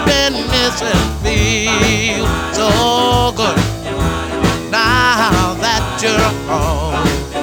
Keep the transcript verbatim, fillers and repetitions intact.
been missing feels so good now that you're home.